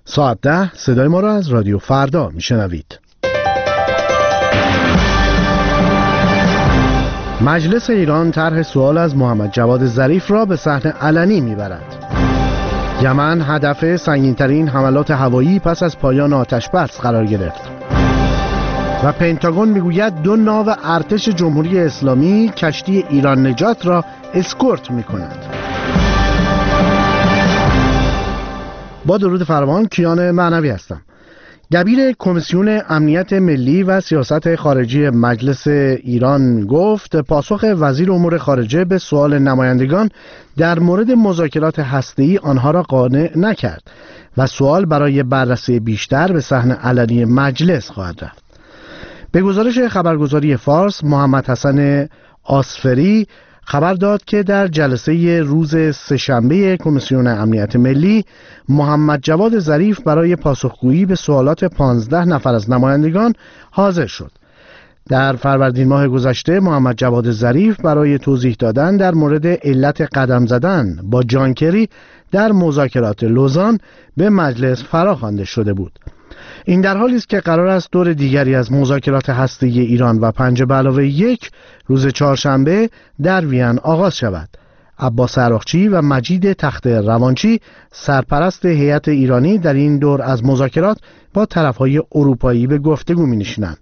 ساعت 10 صدای ما را از رادیو فردا میشنوید. مجلس ایران طرح سوال از محمد جواد ظریف را به صحن علنی میبرد. یمن هدف سنگین‌ترین حملات هوایی پس از پایان آتش‌بس قرار گرفت. و پنتاگون میگوید 2 ناو ارتش جمهوری اسلامی کشتی ایران نجات را اسکورت میکنند. با درود فراوان، کیان معنوی هستم. دبیر کمیسیون امنیت ملی و سیاست خارجی مجلس ایران گفت پاسخ وزیر امور خارجه به سوال نمایندگان در مورد مذاکرات هسته‌ای آنها را قانع نکرد و سوال برای بررسی بیشتر به صحن علنی مجلس خواهد رفت. به گزارش خبرگزاری فارس، محمد حسن آصفری خبر داد که در جلسه روز سه‌شنبه کمیسیون امنیت ملی، محمد جواد ظریف برای پاسخگویی به سوالات 15 نفر از نمایندگان حاضر شد. در فروردین ماه گذشته محمد جواد ظریف برای توضیح دادن در مورد علت قدم زدن با جان کری در مذاکرات لوزان به مجلس فراخوانده شده بود. این در حالی است که قرار است دور دیگری از مذاکرات هسته‌ای ایران و 5+1 روز چهارشنبه در وین آغاز شود. عباس عراقچی و مجید تخت روانچی سرپرست هیئت ایرانی در این دور از مذاکرات با طرف‌های اروپایی به گفتگو می‌نشینند.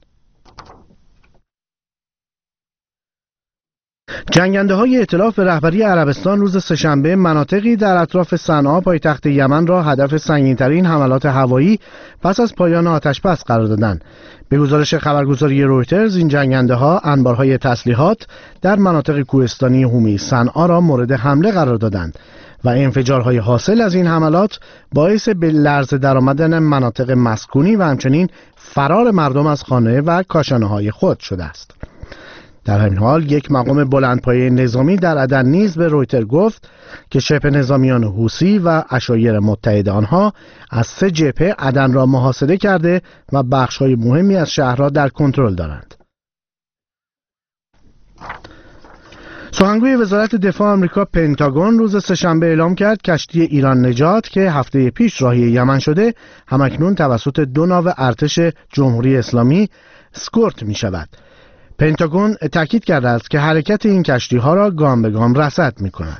جنگنده‌های ائتلاف به رهبری عربستان روز سه‌شنبه مناطقی در اطراف صنعا پایتخت یمن را هدف سنگین‌ترین حملات هوایی پس از پایان آتش‌بس قرار دادند. به گزارش خبرگزاری رویترز، این جنگنده‌ها انبارهای تسلیحات در مناطق کوهستانی حومه صنعا را مورد حمله قرار دادند و انفجارهای حاصل از این حملات باعث به لرزه درآمدن مناطق مسکونی و همچنین فرار مردم از خانه و کاشانه‌های خود شده است. در همین حال یک مقام بلندپایه نظامی در عدن نیز به رویتر گفت که شبه نظامیان حوثی و عشایر متحد آنها از 3 جبهه عدن را محاصره کرده و بخش‌های مهمی از شهر را در کنترل دارند. سخنگوی وزارت دفاع آمریکا پنتاگون روز سه‌شنبه اعلام کرد کشتی ایران نجات که هفته پیش راهی یمن شده همکنون توسط 2 ناو ارتش جمهوری اسلامی اسکورت می شود. پنتاگون تاکید کرده است که حرکت این کشتی‌ها را گام به گام رصد می‌کند.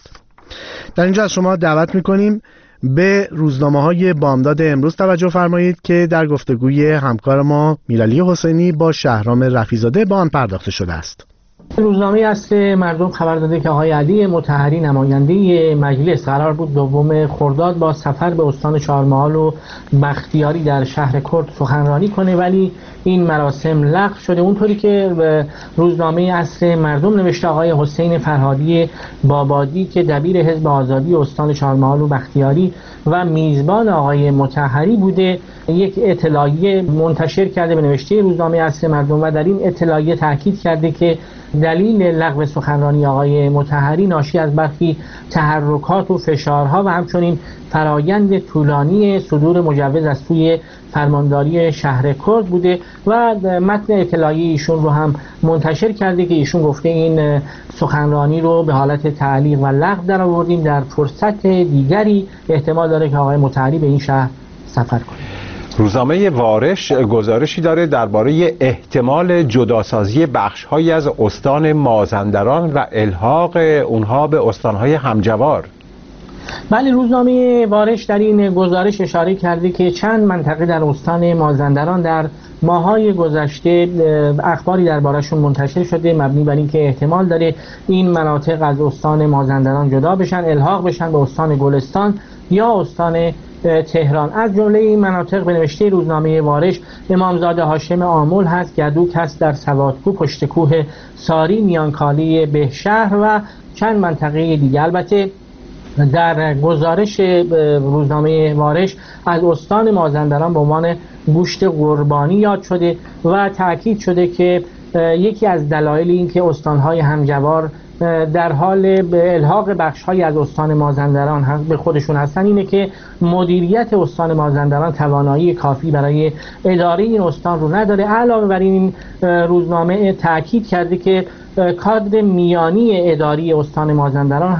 در اینجا از شما دعوت می‌کنیم به روزنامه‌های بامداد امروز توجه فرمایید که در گفتگوی همکار ما میرعلی حسینی با شهرام رفیع‌زاده به آن پرداخته شده است. روزنامه اصل مردم خبر داده که آقای علی مطهری نماینده مجلس قرار بود 2 خرداد با سفر به استان چهارمحال و بختیاری در شهر کرد سخنرانی کنه، ولی این مراسم لغو شده. اونطوری که روزنامه اصل مردم نوشته، آقای حسین فرهادی بابادی که دبیر حزب آزادی استان چهارمحال و بختیاری و میزبان آقای مطهری بوده، یک اطلاعیه منتشر کرده به نوشته روزنامه اصل مردم و در این اطلاعیه تاکید کرده که دلیل لغو سخنرانی آقای مطهری ناشی از برخی تحرکات و فشارها و همچنین فرایند طولانی صدور مجوز از سوی فرمانداری شهر کرد بوده و متن اطلاعیه ایشون رو هم منتشر کرده که ایشون گفته این سخنرانی رو به حالت تعلیق و لغو در آوردیم، در فرصت دیگری احتمال داره که آقای مطهری به این شهر سفر کنه. روزنامه وارش گزارشی داره درباره احتمال جداسازی بخش‌هایی از استان مازندران و الحاق اونها به استان‌های همجوار. بله، روزنامه وارش در این گزارش اشاره کرده که چند منطقه در استان مازندران در ماه‌های گذشته اخباری درباره‌شون منتشر شده مبنی بر اینکه احتمال داره این مناطق از استان مازندران جدا بشن، الحاق بشن به استان گلستان یا استان تهران. از جمله این مناطق به نوشته روزنامه وارش امامزاده هاشم آمل هست، گردوک هست در سوادکو، پشت کوه ساری، میانکالی بهشهر و چند منطقه دیگه. البته در گزارش روزنامه وارش از استان مازندران به عنوان گوشت قربانی یاد شده و تأکید شده که یکی از دلایل این که استان‌های همجوار در حال به الحاق بخش‌هایی از استان مازندران به خودشون هستن اینه که مدیریت استان مازندران توانایی کافی برای اداره این استان رو نداره. علاوه بر این روزنامه تأکید کرده که کادر میانی اداری استان مازندران هم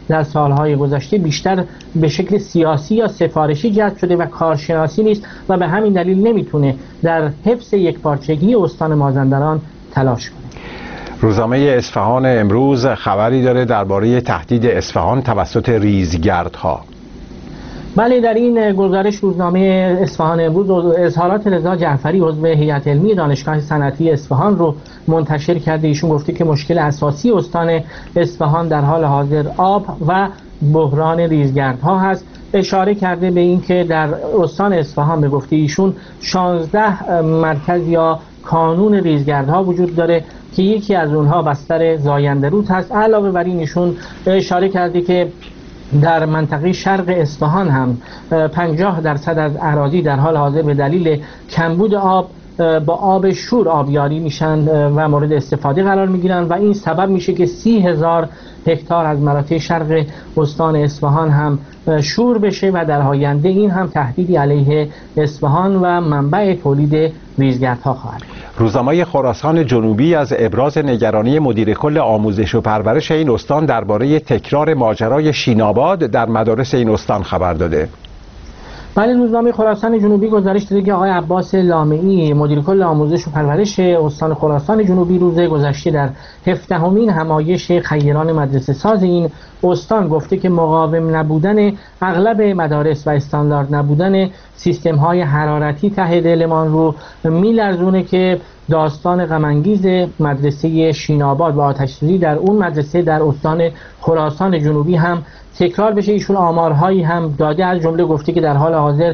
در سالهای گذشته بیشتر به شکل سیاسی یا سفارشی جذب شده و کارشناسی نیست و به همین دلیل نمیتونه در حفظ یکپارچگی استان مازندران تلاش کنه. روزنامه اصفهان امروز خبری داره درباره تهدید اصفهان توسط ریزگردها. بله، در این گزارش روزنامه اصفهان امروز اظهارات رضا جعفری عضو هیئت علمی دانشگاه صنعتی اصفهان رو منتشر کرده. ایشون گفته که مشکل اساسی استان اصفهان در حال حاضر آب و بحران ریزگردها هست. اشاره کرده به این که در استان اصفهان به گفته ایشون 16 مرکز یا کانون ریزگردها وجود داره که یکی از اونها بستر زاینده رود هست. علاوه بر این ایشون اشاره کرده که در منطقه شرق اصفهان هم 50% از اراضی در حال حاضر به دلیل کمبود آب با آب شور آبیاری میشن و مورد استفاده قرار میگیرن و این سبب میشه که 30,000 هکتار از مناطق شرق استان اصفهان هم شور بشه و در آینده این هم تهدیدی علیه اصفهان و منبع تولید ریزگردها خواهد. روزنامه خراسان جنوبی از ابراز نگرانی مدیر کل آموزش و پرورش این استان درباره تکرار ماجرای شیناباد در مدارس این استان خبر داده. بله، روزنامه خراسان جنوبی گزارش داده که آقای عباس لامعی مدیر کل آموزش و پرورش استان خراسان جنوبی روز گذشته در 17مین همایش خیران مدرسه ساز این استان گفته که مقاوم نبودن اغلب مدارس و استاندارد نبودن سیستم های حرارتی ته دلمان رو میلرزونه که داستان غم‌انگیز مدرسه شیناباد و آتش‌سوزی در اون مدرسه در استان خراسان جنوبی هم تکرار بشه. ایشون آمارهایی هم داده، از جمله گفته که در حال حاضر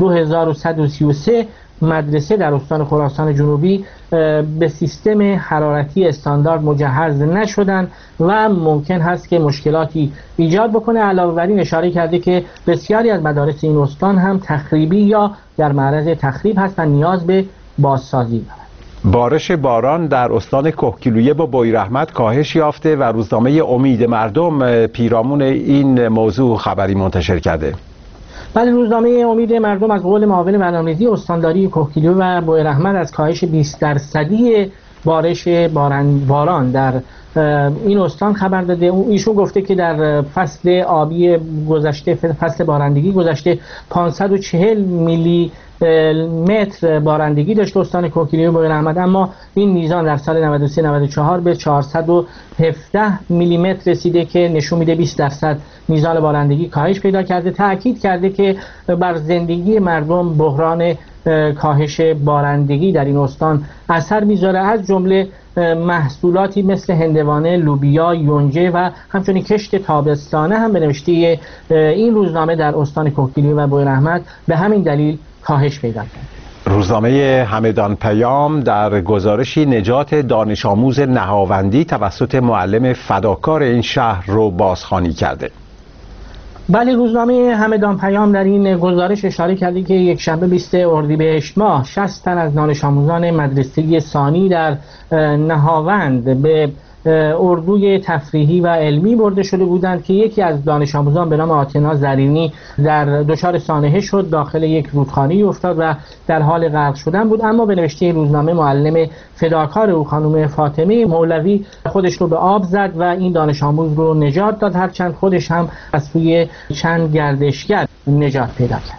2133 مدرسه در استان خراسان جنوبی به سیستم حرارتی استاندارد مجهز نشدن و ممکن هست که مشکلاتی ایجاد بکنه. علاوه بر این اشاره کرده که بسیاری از مدارس این استان هم تخریبی یا در معرض تخریب هست و نیاز به بازسازی دارند. بارش باران در استان کهگیلویه با بویراحمد کاهش یافته و روزنامه امید مردم پیرامون این موضوع خبری منتشر کرده. بله، روزنامه امید مردم از قول معاون برنامه‌ریزی استانداری کهگیلویه و بویراحمد از کاهش 20% بارش باران در این استان خبر داده. ایشون گفته که در فصل آبی گذشته، فصل بارندگی گذشته 540 میلی متر بارندگی داشت استان کهگیلویه و بویراحمد، اما این میزان در سال 93-94 به 417 میلی متر رسیده که نشون میده 20% میزان بارندگی کاهش پیدا کرده. تأکید کرده که بر زندگی مردم بحران کاهش بارندگی در این استان اثر میذاره، از جمله محصولاتی مثل هندوانه، لوبیا، یونجه و همچنین کشت تابستانه هم به نوشته این روزنامه در استان کهگیلویه و بویراحمد به همین دلیل کاهش پیدا کرد. روزنامه همدان پیام در گزارشی نجات دانش آموز نهاوندی توسط معلم فداکار این شهر رو بازخوانی کرده. بله، روزنامه همدان پیام در این گزارش اشاره کرده که یک شنبه 20 اردیبهشت ماه 60 تن از دانش آموزان مدرسه ثانی در نهاوند به اردوی تفریحی و علمی برده شده بودند که یکی از دانش آموزان به نام آتنا زرینی در دچار سانحه شد، داخل یک رودخانه افتاد و در حال غرق شدن بود. اما به نوشته روزنامه معلم فداکار او خانم فاطمه مولوی خودش رو به آب زد و این دانش آموز رو نجات داد، هرچند خودش هم از سوی چند گردشگر نجات پیدا کرد.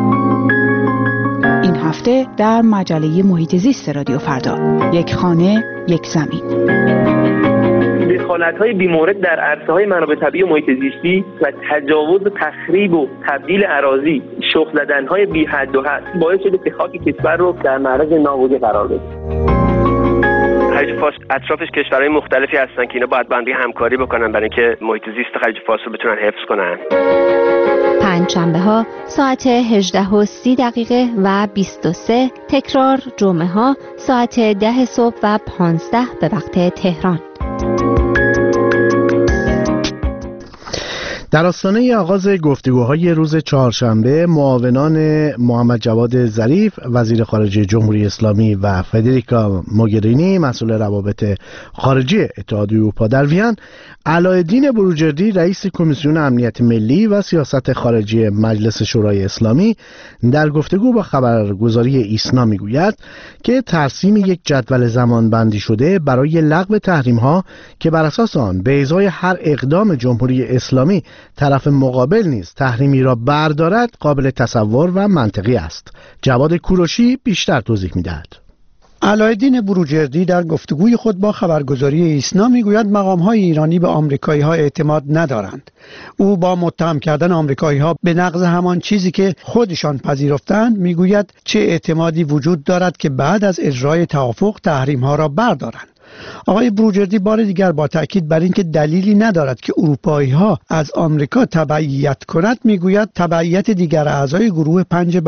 این هفته در مجله محیط زیست رادیو فردا، یک خانه یک زمین. دخالت‌های بی‌مورد در عرصه‌های منابع طبیعی و محیط زیستی و تجاوز و تخریب و تبدیل اراضی، شخم زدن‌های بی حد و حد باعث شده که خاک کشور رو در معرض نابودی قرار بده. خلیج فارس اطرافش کشورهای مختلفی هستن که اینا باید با هم همکاری بکنن برای اینکه محیط زیست خلیج فارس رو بتونن حفظ کنن. پنجشنبه‌ها ساعت 18:30 و 23، تکرار جمعه‌ها ساعت 10 صبح و 15 به وقت تهران. در آستانه آغاز گفتگوهای روز چهارشنبه، معاونان محمد جواد ظریف وزیر خارجه جمهوری اسلامی و فدریکا موگرینی مسئول روابط خارجی اتحادیه اروپا در وین، علایالدین بروجردی رئیس کمیسیون امنیت ملی و سیاست خارجی مجلس شورای اسلامی در گفتگو با خبرگزاری ایسنا میگوید که ترسیم یک جدول زمانبندی شده برای لغو تحریم‌ها که بر اساس آن به ازای هر اقدام جمهوری اسلامی طرف مقابل نیز تحریمی را بردارد قابل تصور و منطقی است. جواد کوروشی بیشتر توضیح می‌دهد. علایالدین بروجردی در گفتگوی خود با خبرگزاری ایسنا میگوید مقام‌های ایرانی به آمریکایی‌ها اعتماد ندارند. او با متهم کردن آمریکایی‌ها به نقض همان چیزی که خودشان پذیرفتند میگوید چه اعتمادی وجود دارد که بعد از اجرای توافق تحریم‌ها را بردارند. آقای بروجردی بار دیگر با تأکید بر اینکه دلیلی ندارد که اروپایی‌ها از آمریکا تبعیت کند میگوید تبعیت دیگر اعضای گروه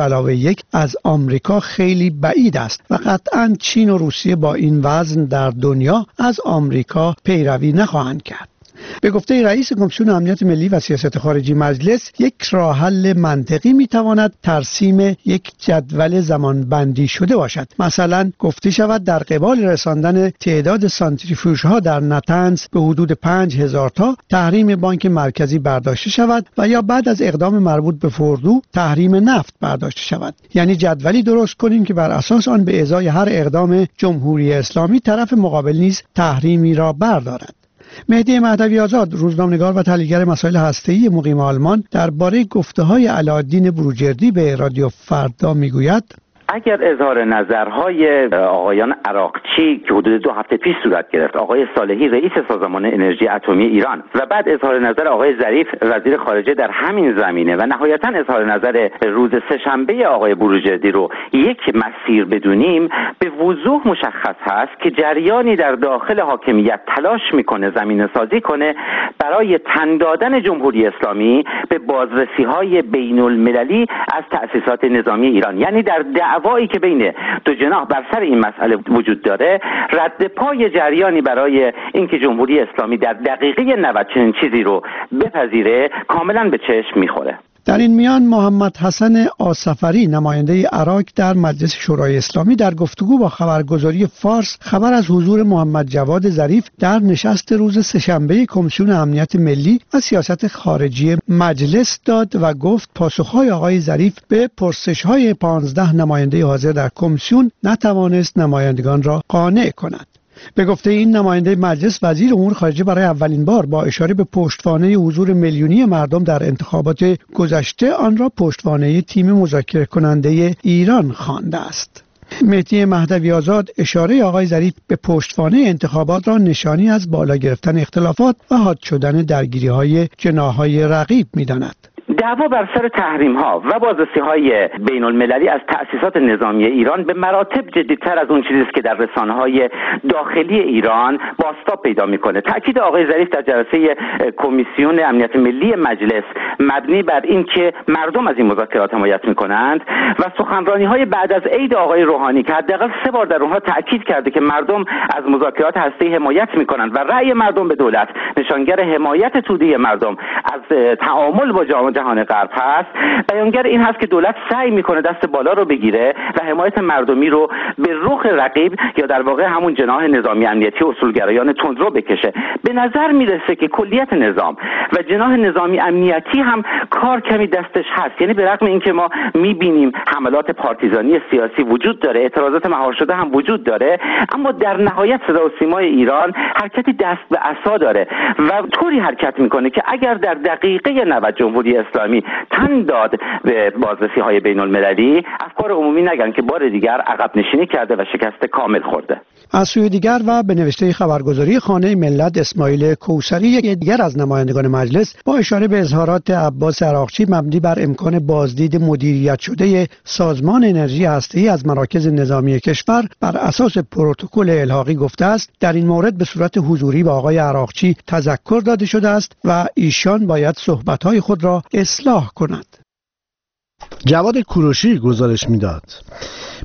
5+1 از آمریکا خیلی بعید است و قطعاً چین و روسیه با این وزن در دنیا از آمریکا پیروی نخواهند کرد. به گفته رئیس کمیسیون امنیت ملی و سیاست خارجی مجلس، یک راه حل منطقی میتواند ترسیم یک جدول زمانبندی شده باشد. مثلا گفته شود در قبال رساندن تعداد سانتریفیوژها در نتنز به حدود 5000 تا تحریم بانک مرکزی برداشته شود و یا بعد از اقدام مربوط به فوردو تحریم نفت برداشته شود. یعنی جدولی درست کنیم که بر اساس آن به ازای هر اقدام جمهوری اسلامی طرف مقابل نیز تحریمی را بردارد. مهدی مهدوی آزاد، روزنامه‌نگار و تحلیلگر مسائل هسته‌ای مقیم آلمان، درباره گفته‌های علایالدین بروجردی به رادیو فردا میگوید: اگر اظهار نظرهای آقایان عراقچی که حدود 2 هفته پیش صورت گرفت، آقای صالحی رئیس سازمان انرژی اتمی ایران و بعد اظهار نظر آقای ظریف وزیر خارجه در همین زمینه و نهایتا اظهار نظر روز سه‌شنبه آقای بروجردی رو یک مسیر بدونیم، به وضوح مشخص هست که جریانی در داخل حاکمیت تلاش میکنه زمینه سازی کنه برای تن دادن جمهوری اسلامی به بازرسی‌های بین المللی از تأسیسات نظامی ایران. یعنی در دعوایی که بین دو جناح بر سر این مسئله وجود داره، رد پای جریانی برای اینکه جمهوری اسلامی در دقیقه 90 چنین چیزی رو بپذیره کاملا به چشم میخوره. در این میان محمد حسن آصفری، نماینده عراق در مجلس شورای اسلامی، در گفتگو با خبرگزاری فارس خبر از حضور محمد جواد ظریف در نشست روز سه‌شنبه کمیسیون امنیت ملی و سیاست خارجی مجلس داد و گفت پاسخهای آقای ظریف به پرسش‌های 15 نماینده حاضر در کمیسیون نتوانست نمایندگان را قانع کند. به گفته این نماینده مجلس، وزیر امور خارجه برای اولین بار با اشاره به پشتوانه حضور میلیونی مردم در انتخابات گذشته آن را پشتوانه تیم مذاکره کننده ایران خوانده است. مهدی مهدوی آزاد اشاره آقای ظریف به پشتوانه انتخابات را نشانی از بالا گرفتن اختلافات و حاد شدن درگیری‌های جناح‌های رقیب می‌داند. دعوا بر سر تحریم‌ها و بازرسی‌های بین المللی از تأسیسات نظامی ایران به مراتب جدی‌تر از اون چیزی است که در رسانه‌های داخلی ایران بازتاب پیدا می‌کنه. تأکید آقای ظریف در جلسه کمیسیون امنیت ملی مجلس مبنی بر این که مردم از این مذاکرات حمایت می‌کنند و سخنرانی‌های بعد از عید آقای روحانی که حداقل 3 بار در اونها تأکید کرده که مردم از مذاکرات هسته‌ای حمایت می‌کنند و رأی مردم به دولت نشانگر حمایت توده مردم از تعامل با جهان غرب هست، بیانگر این هست که دولت سعی میکنه دست بالا رو بگیره و حمایت مردمی رو به رخ رقیب یا در واقع همون جناح نظامی امنیتی اصولگرایان تندرو بکشه. به نظر میرسه که کلیت نظام و جناح نظامی امنیتی هم کار کمی دستش هست. یعنی به رغم اینکه ما میبینیم حملات پارتیزانی سیاسی وجود داره، اعتراضات مهار شده هم وجود داره، اما در نهایت صدا و سیمای ایران حرکتی دست به عصا داره و طوری حرکت میکنه که اگر در دقیقه 90 جمهوری اسلامی تن داد به بازرسی‌های بین المللی، افکار عمومی نگن که بار دیگر عقب نشینی کرده و شکست کامل خورده. از سوی دیگر و به نوشته خبرگزاری خانه ملت، اسماعیل کوثری، یک دیگر از نمایندگان مجلس، با اشاره به اظهارات عباس عراقچی مبنی بر امکان بازدید مدیریت شده سازمان انرژی هسته‌ای از مراکز نظامی کشور بر اساس پروتکل الحاقی گفته است در این مورد به صورت حضوری به آقای عراقچی تذکر داده شده است و ایشان باید صحبت‌های خود را اصلاح کند. جواد کوروشی گزارش میداد.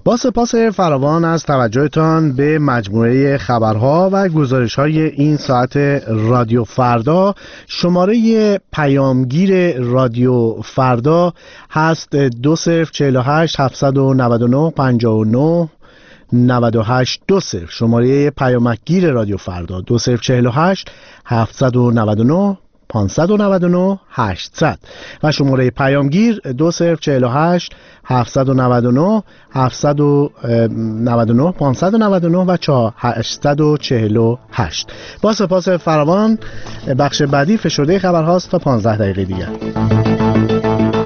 با سپاس فراوان از توجهتان به مجموعه خبرها و گزارش‌های این ساعت رادیو فردا. شماره پیامگیر رادیو فردا هست 2048 799 59 9820. شماره پیامگیر رادیو فردا 2048 799 599 800 و شماره پیامگیر 2048 799 799 599 و 848. با سپاس فراوان، بخش بعدی فشرده خبرهاست تا 15 دقیقه دیگر.